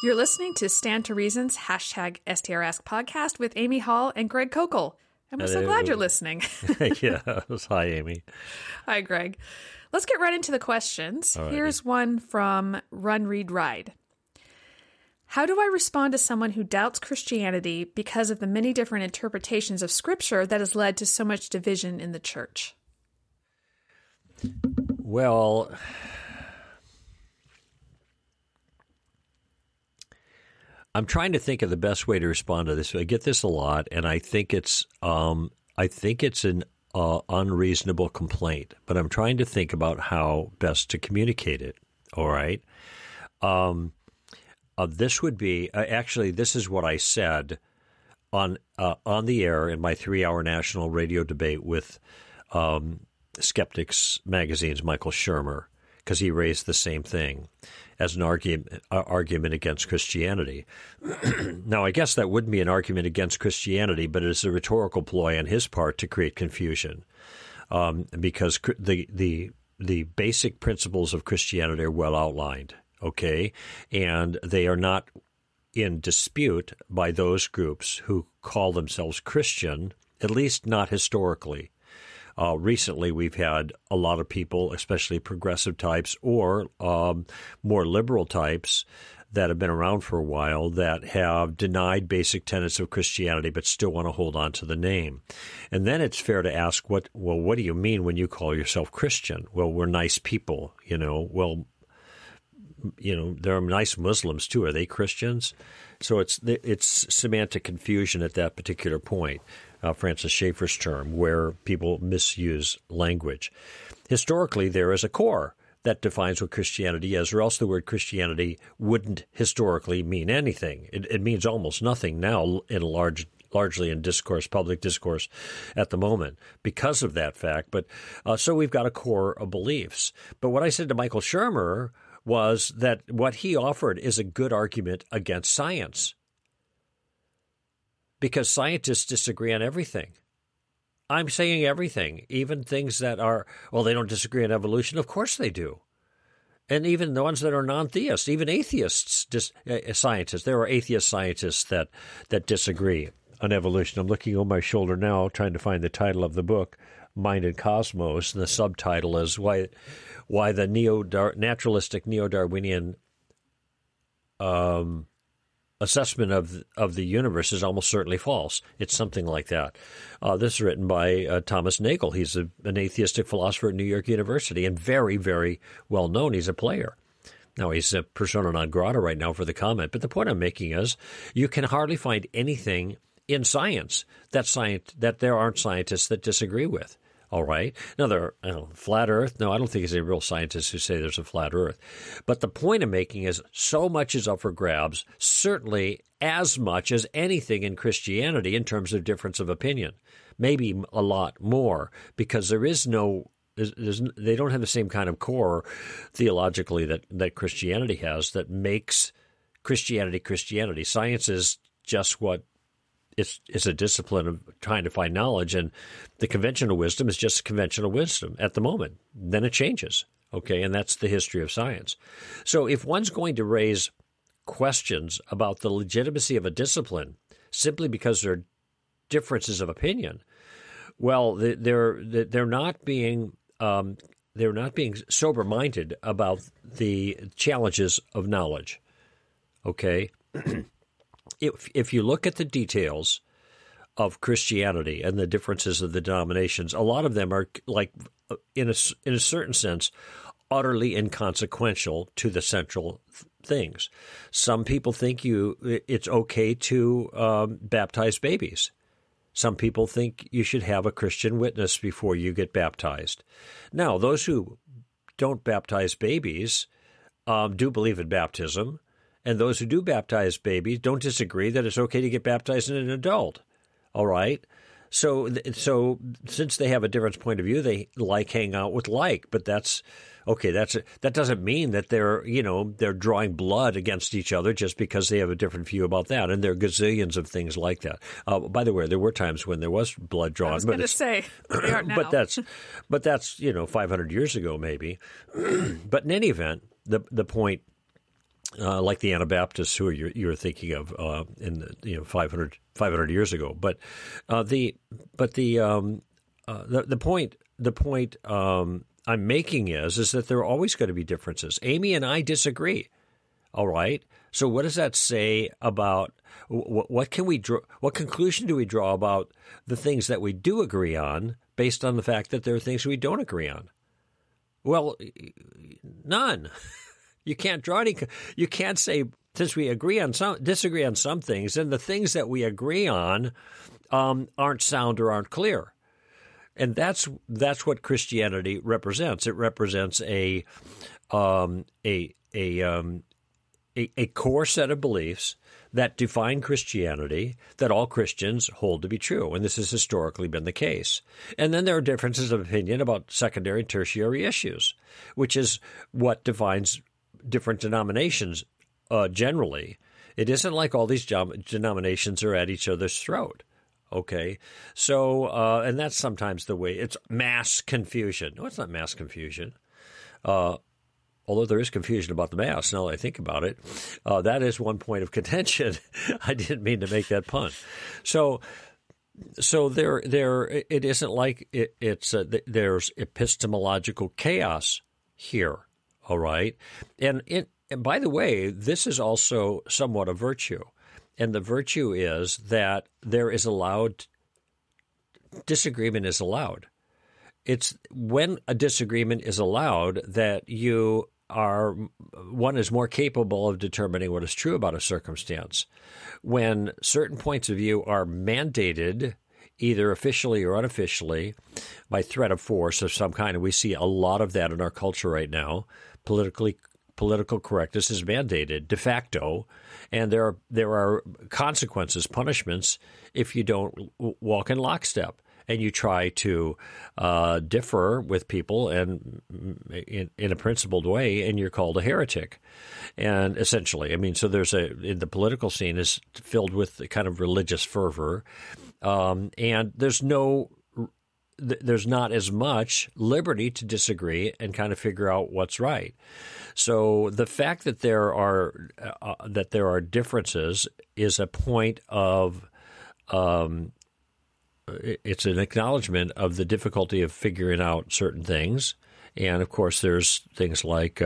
You're listening to Stand to Reason's hashtag STRask podcast with Amy Hall and Greg Kokel. And we're so glad you're listening. Yeah. Hi, Amy. Hi, Greg. Let's get right into the questions. Alrighty. Here's one from Run, Read, Ride. How do I respond to someone who doubts Christianity because of the many different interpretations of Scripture that has led to so much division in the church? Well, I'm trying to think of the best way to respond to this. I get this a lot, and I think it's an unreasonable complaint. But I'm trying to think about how best to communicate it. All right. This would be actually. This is what I said on the air in my 3-hour national radio debate with Skeptics Magazine's Michael Shermer, because he raised the same thing as an argument against Christianity. Now, I guess that wouldn't be an argument against Christianity, but it is a rhetorical ploy on his part to create confusion, because the basic principles of Christianity are well outlined, okay, and they are not in dispute by those groups who call themselves Christian, at least not historically. Recently, we've had a lot of people, especially progressive types or more liberal types that have been around for a while, that have denied basic tenets of Christianity but still want to hold on to the name. And then it's fair to ask, what do you mean when you call yourself Christian? Well, we're nice people, Well, there are nice Muslims too. Are they Christians? So it's semantic confusion at that particular point. Francis Schaeffer's term, where people misuse language. Historically, there is a core that defines what Christianity is, or else the word Christianity wouldn't historically mean anything. It means almost nothing now largely in public discourse at the moment because of that fact. But so we've got a core of beliefs. But what I said to Michael Shermer was that what he offered is a good argument against science, because scientists disagree on everything. I'm saying everything, even things that are, they don't disagree on evolution. Of course they do. And even the ones that are non-theists, even atheists, scientists, there are atheist scientists that disagree on evolution. I'm looking over my shoulder now, trying to find the title of the book, Mind and Cosmos, and the subtitle is why the naturalistic neo-Darwinian assessment of the universe is almost certainly false. It's something like that. This is written by Thomas Nagel. He's an atheistic philosopher at New York University and very, very well known. He's a player. Now, he's a persona non grata right now for the comment, but the point I'm making is you can hardly find anything in science that there aren't scientists that disagree with. All right. Now, flat Earth. No, I don't think there's any real scientists who say there's a flat Earth. But the point I'm making is so much is up for grabs, certainly as much as anything in Christianity in terms of difference of opinion. Maybe a lot more, because they don't have the same kind of core theologically that Christianity has that makes Christianity. Science is just what it's a discipline of trying to find knowledge, and the conventional wisdom is just conventional wisdom at the moment. Then it changes, okay? And that's the history of science. So if one's going to raise questions about the legitimacy of a discipline simply because there are differences of opinion, well, they're not being sober-minded about the challenges of knowledge, okay? If you look at the details of Christianity and the differences of the denominations, a lot of them are, like, in a certain sense, utterly inconsequential to the central things. Some people think it's okay to baptize babies. Some people think you should have a Christian witness before you get baptized. Now, those who don't baptize babies do believe in baptism. And those who do baptize babies don't disagree that it's okay to get baptized in an adult. All right? So since they have a different point of view, they hang out with but that's okay. That doesn't mean that they're drawing blood against each other just because they have a different view about that. And there are gazillions of things like that. By the way, there were times when there was blood drawn. I was going to say, they aren't now. but that's 500 years ago maybe. But in any event, the point like the Anabaptists who you're thinking of in the 500 years ago. But the point I'm making is that there are always going to be differences. Amy and I disagree. All right. So what does that say about what can we draw? What conclusion do we draw about the things that we do agree on based on the fact that there are things we don't agree on? Well, none. You can't draw any. You can't say since we disagree on some things, then the things that we agree on aren't sound or aren't clear. And that's what Christianity represents. It represents a core set of beliefs that define Christianity that all Christians hold to be true, and this has historically been the case. And then there are differences of opinion about secondary and tertiary issues, which is what defines different denominations generally. It isn't like all these denominations are at each other's throat. Okay, so and that's sometimes the way it's mass confusion. No, it's not mass confusion. Although there is confusion about the Mass, now that I think about it, that is one point of contention. I didn't mean to make that pun. So there, it isn't like there's epistemological chaos here. All right, and by the way, this is also somewhat a virtue, and the virtue is that disagreement is allowed. It's when a disagreement is allowed that one is more capable of determining what is true about a circumstance. When certain points of view are mandated, either officially or unofficially, by threat of force of some kind, and we see a lot of that in our culture right now, political correctness is mandated de facto, and there are consequences, punishments, if you don't walk in lockstep. And you try to differ with people and in a principled way, and you're called a heretic. And essentially, I mean, so the political scene is filled with kind of religious fervor, and there's not as much liberty to disagree and kind of figure out what's right. So the fact that there are differences is a point of it's an acknowledgement of the difficulty of figuring out certain things. And, of course, there's things like,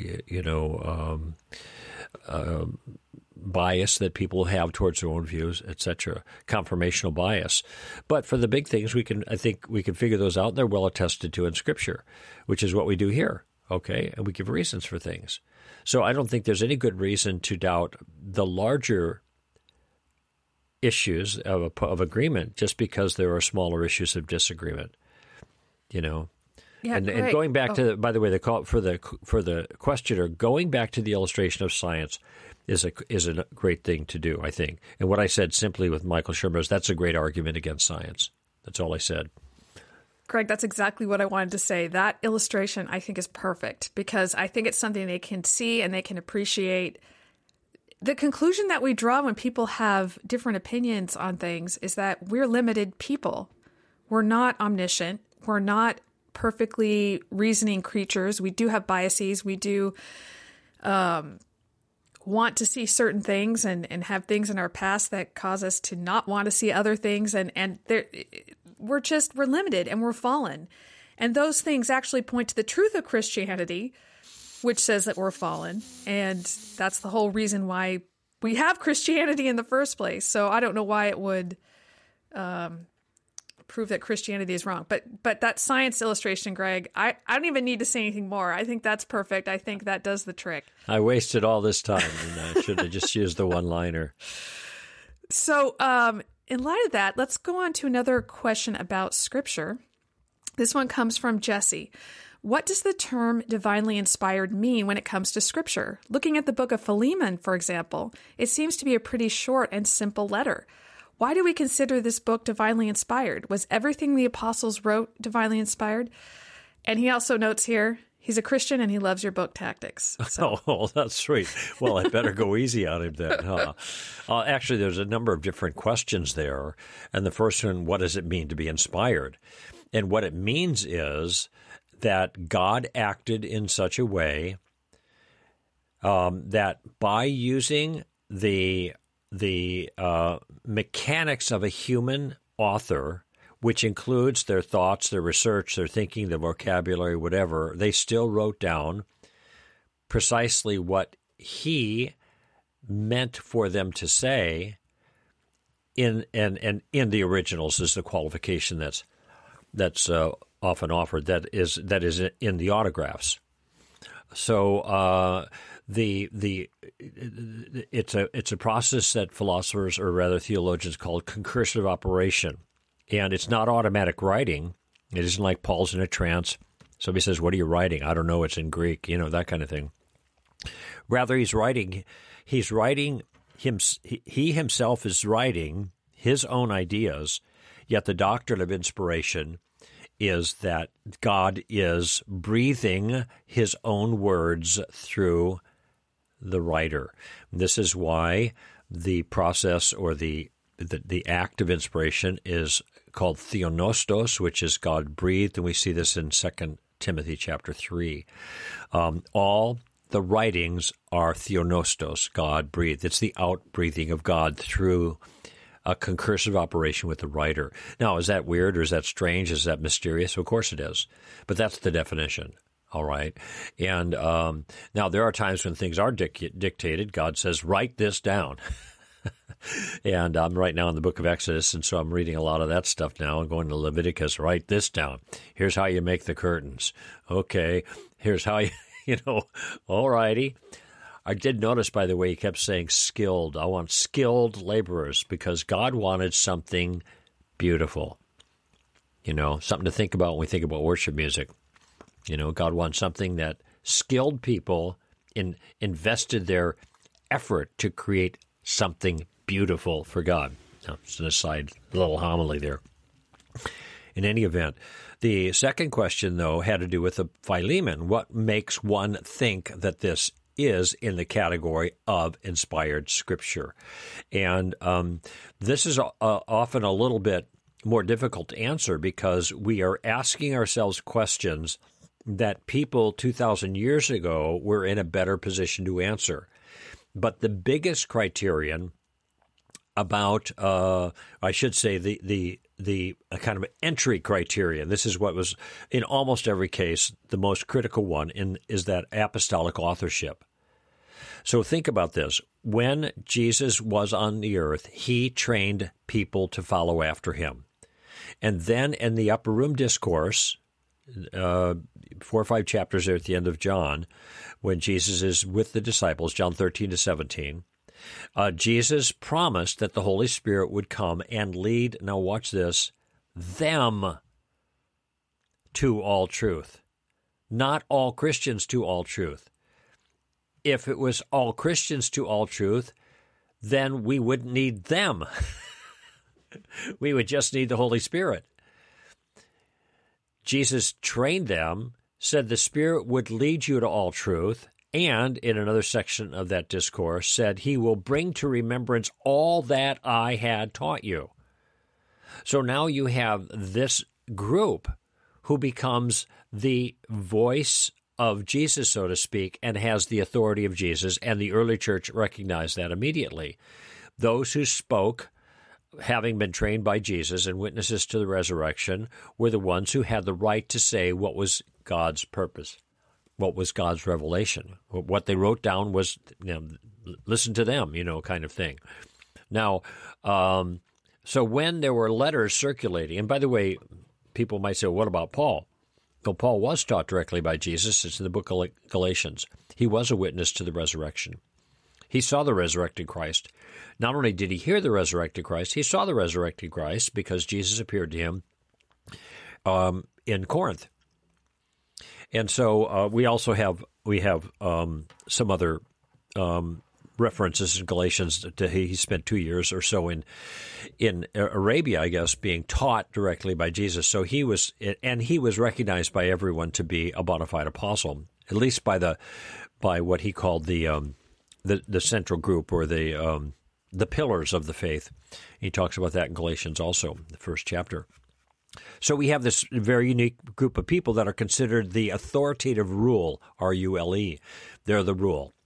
bias that people have towards their own views, etc., confirmational bias. But for the big things, I think we can figure those out. They're well attested to in Scripture, which is what we do here, okay? And we give reasons for things. So I don't think there's any good reason to doubt the larger issues of agreement just because there are smaller issues of disagreement, Yeah, and going back to, by the way, the call for the questioner, going back to the illustration of science is a great thing to do, I think. And what I said simply with Michael Shermer is that's a great argument against science. That's all I said. Greg, that's exactly what I wanted to say. That illustration, I think, is perfect because I think it's something they can see and they can appreciate. The conclusion that we draw when people have different opinions on things is that we're limited people. We're not omniscient. We're not perfectly reasoning creatures. We do have biases. We do want to see certain things and have things in our past that cause us to not want to see other things. And we're limited and we're fallen. And those things actually point to the truth of Christianity, which says that we're fallen. And that's the whole reason why we have Christianity in the first place. So I don't know why it would prove that Christianity is wrong. But that science illustration, Greg, I don't even need to say anything more. I think that's perfect. I think that does the trick. I wasted all this time, and I should have just used the one-liner. So in light of that, let's go on to another question about Scripture. This one comes from Jesse. What does the term divinely inspired mean when it comes to Scripture? Looking at the book of Philemon, for example, it seems to be a pretty short and simple letter. Why do we consider this book divinely inspired? Was everything the apostles wrote divinely inspired? And he also notes here, he's a Christian and he loves your book tactics. So. Oh, that's sweet. Well, I better go easy on him then, huh? Actually, there's a number of different questions there. And the first one, what does it mean to be inspired? And what it means is that God acted in such a way that by using the mechanics of a human author, which includes their thoughts, their research, their thinking, their vocabulary, whatever, they still wrote down precisely what he meant for them to say in the originals is the qualification that's often offered. That is in the autographs. So it's a process that philosophers, or rather theologians, call concursive operation, and it's not automatic writing. It isn't like Paul's in a trance. Somebody says, "What are you writing?" "I don't know. It's in Greek." That kind of thing. Rather, he himself is writing his own ideas, yet the doctrine of inspiration is that God is breathing his own words through the writer. This is why the process or the act of inspiration is called theonostos, which is God breathed, and we see this in 2 Timothy chapter 3. All the writings are theonostos, God breathed. It's the outbreathing of God through a concursive operation with the writer. Now, is that weird, or is that strange? Is that mysterious? Of course it is. But that's the definition, all right? And now there are times when things are dictated. God says, write this down. And I'm right now in the book of Exodus, and so I'm reading a lot of that stuff now. I'm going to Leviticus, write this down. Here's how you make the curtains. Okay, here's how you, all righty. I did notice, by the way, he kept saying skilled. I want skilled laborers, because God wanted something beautiful. Something to think about when we think about worship music. God wants something that skilled people invested their effort to create something beautiful for God. Now, it's an aside, little homily there. In any event, the second question, though, had to do with the Philemon. What makes one think that this is in the category of inspired Scripture? And this is often a little bit more difficult to answer, because we are asking ourselves questions that people 2,000 years ago were in a better position to answer. But the biggest criterion about, I should say, the kind of entry criterion, this is what was, in almost every case, the most critical one, is that apostolic authorship. So think about this. When Jesus was on the earth, he trained people to follow after him. And then in the Upper Room Discourse, 4 or 5 chapters there at the end of John, when Jesus is with the disciples, John 13 to 17, Jesus promised that the Holy Spirit would come and lead, now watch this, them to all truth. Not all Christians to all truth. If it was all Christians to all truth, then we wouldn't need them. We would just need the Holy Spirit. Jesus trained them, said the Spirit would lead you to all truth, and in another section of that discourse said, he will bring to remembrance all that I had taught you. So now you have this group who becomes the voice of Jesus, so to speak, and has the authority of Jesus, and the early church recognized that immediately. Those who spoke, having been trained by Jesus and witnesses to the resurrection, were the ones who had the right to say what was God's purpose, what was God's revelation. What they wrote down was, listen to them, kind of thing. Now, so when there were letters circulating, and by the way, people might say, well, what about Paul? Well, Paul was taught directly by Jesus. It's in the book of Galatians. He was a witness to the resurrection. He saw the resurrected Christ. Not only did he hear the resurrected Christ, he saw the resurrected Christ because Jesus appeared to him in Corinth. And so we also have some other references in Galatians. He spent 2 years or so in Arabia, I guess, being taught directly by Jesus. So he was recognized by everyone to be a bona fide apostle, at least by what he called the central group, or the pillars of the faith. He talks about that in Galatians also, the first chapter. So we have this very unique group of people that are considered the authoritative rule, R-U-L-E. They're the rule.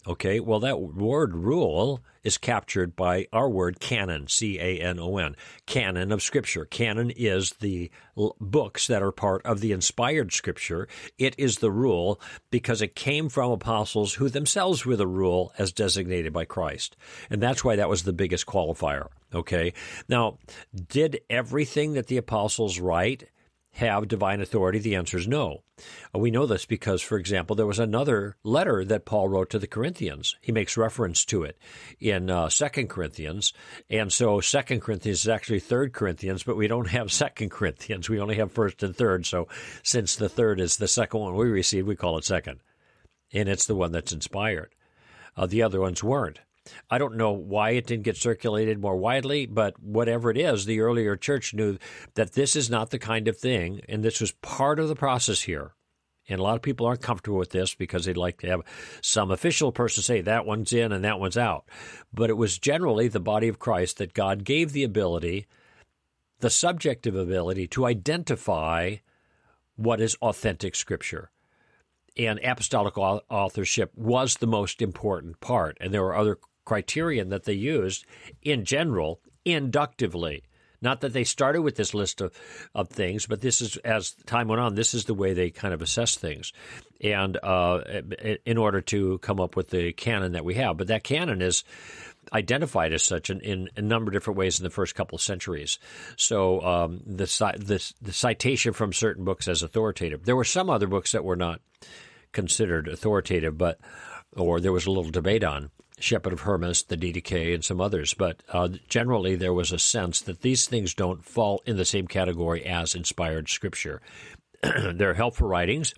Okay, well, that word rule is captured by our word canon, C-A-N-O-N, canon of Scripture. Canon is the books that are part of the inspired Scripture. It is the rule because it came from apostles who themselves were the rule as designated by Christ. And that's why that was the biggest qualifier, okay? Now, did everything that the apostles write have divine authority? The answer is no. We know this because, for example, there was another letter that Paul wrote to the Corinthians. He makes reference to it in 2 Corinthians. And so 2 Corinthians is actually 3 Corinthians, but we don't have 2 Corinthians. We only have 1st and 3rd. So since the 3rd is the second one we received, we call it 2nd. And it's the one that's inspired. The other ones weren't. I don't know why it didn't get circulated more widely, but whatever it is, the earlier church knew that this is not the kind of thing, and this was part of the process here. And a lot of people aren't comfortable with this because they'd like to have some official person say that one's in and that one's out. But it was generally the body of Christ that God gave the ability, the subjective ability, to identify what is authentic Scripture. And apostolic authorship was the most important part. And there were other criterion that they used in general, inductively. Not that they started with this list of things, but this is, as time went on, this is the way they kind of assess things. And in order to come up with the canon that we have. But that canon is identified as such in a number of different ways in the first couple of centuries. So the citation from certain books as authoritative. There were some other books that were not considered authoritative, or there was a little debate on. Shepherd of Hermas, the Didache, and some others. But generally, there was a sense that these things don't fall in the same category as inspired Scripture. They're helpful writings,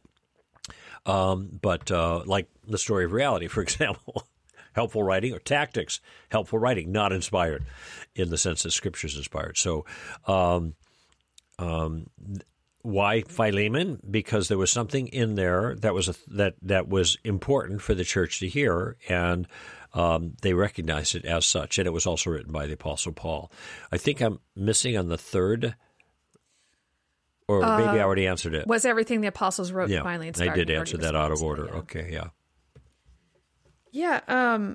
but like the Story of Reality, for example, helpful writing, or Tactics, helpful writing, not inspired in the sense that Scripture is inspired. So why Philemon? Because there was something in there that was that was important for the church to hear, and they recognized it as such. And it was also written by the Apostle Paul. I think I'm missing on the 3rd, or maybe I already answered it. Was everything the apostles wrote finally inspired? I did answer that out of order. Yeah. Okay, yeah. Yeah,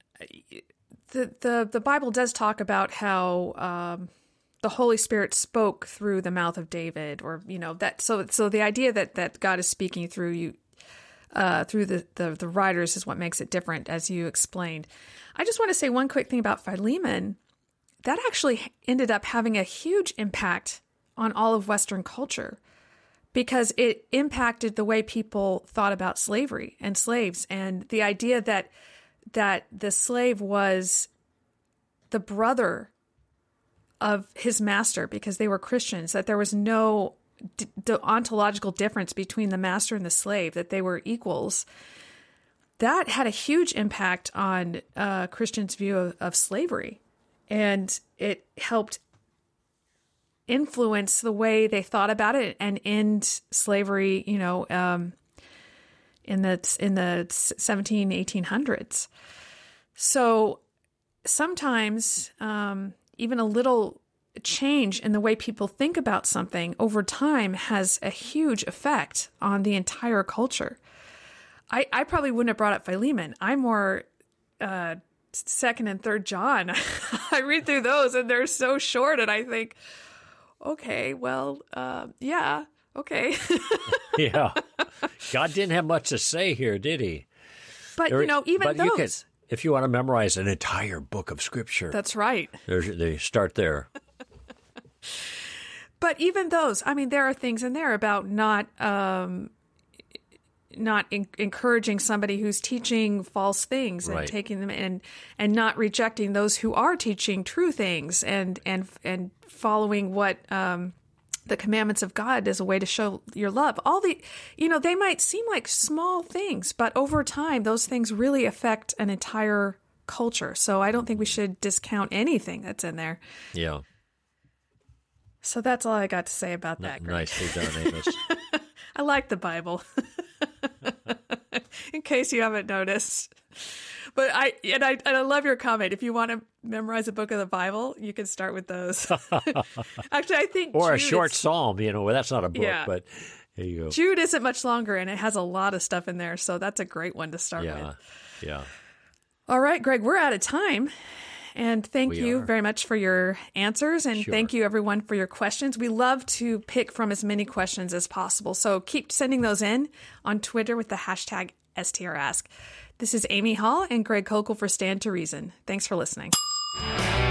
the Bible does talk about how the Holy Spirit spoke through the mouth of David, or that. So the idea that God is speaking through you, through the writers, is what makes it different, as you explained. I just want to say one quick thing about Philemon. That actually ended up having a huge impact on all of Western culture, because it impacted the way people thought about slavery and slaves, and the idea that the slave was the brother of his master because they were Christians, that there was no ontological difference between the master and the slave, that they were equals. That had a huge impact on Christians' view of slavery, and it helped influence the way they thought about it and end slavery, in the 1800s. So sometimes even a little change in the way people think about something over time has a huge effect on the entire culture. I probably wouldn't have brought up Philemon. I'm more 2nd and 3rd John. I read through those and they're so short, and I think, okay, well, yeah, okay. Yeah. God didn't have much to say here, did he? But, even those. If you want to memorize an entire book of Scripture. That's right. They start there. But even those, there are things in there about not encouraging somebody who's teaching false things, and taking them and not rejecting those who are teaching true things, and following what the commandments of God as a way to show your love. All they might seem like small things, but over time, those things really affect an entire culture. So I don't think we should discount anything that's in there. Yeah. So that's all I got to say about that. Nicely done, Amos. I like the Bible, in case you haven't noticed. But I love your comment. If you want to memorize a book of the Bible, you can start with those. Actually, I think or Jude, a short psalm. That's not a book, but here you go. Jude isn't much longer, and it has a lot of stuff in there, so that's a great one to start with. Yeah. All right, Greg, we're out of time. And thank you are. very much for your answers. And Sure. thank you, everyone, for your questions. We love to pick from as many questions as possible. So keep sending those in on Twitter with the hashtag STRask. This is Amy Hall and Greg Kokel for Stand to Reason. Thanks for listening.